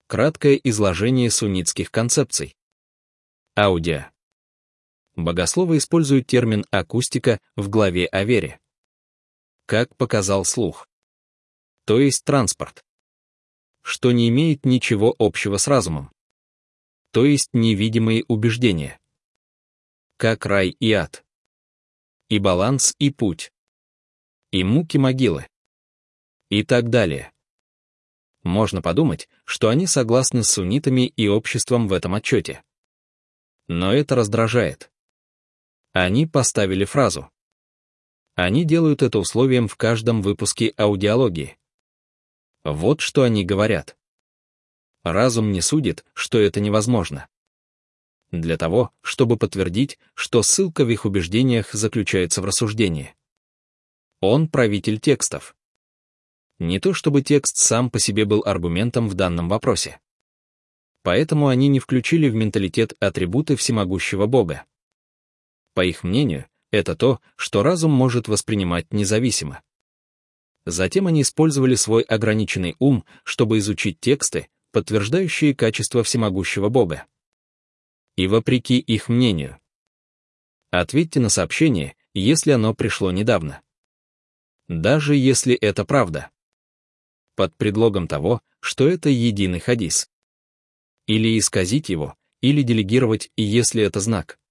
Краткое изложение суннитских концепций. Аудио. Богословы используют термин «акустика» в главе о вере. Как показал слух. То есть транспорт. Что не имеет ничего общего с разумом. То есть невидимые убеждения. Как рай и ад. И баланс, и путь. И муки могилы. И так далее. Можно подумать, что они согласны с суннитами и обществом в этом отчете. Но это раздражает. Они поставили фразу. Они делают это условием в каждом выпуске аудиологии. Вот что они говорят. Разум не судит, что это невозможно. Для того, чтобы подтвердить, что ссылка в их убеждениях заключается в рассуждении. Он правитель текстов. Не то чтобы текст сам по себе был аргументом в данном вопросе. Поэтому они не включили в менталитет атрибуты всемогущего Бога. По их мнению, это то, что разум может воспринимать независимо. Затем они использовали свой ограниченный ум, чтобы изучить тексты, подтверждающие качество всемогущего Бога. И вопреки их мнению. Ответьте на сообщение, если оно пришло недавно. Даже если это правда. Под предлогом того, что это единый хадис. Или исказить его, или делегировать, если это знак.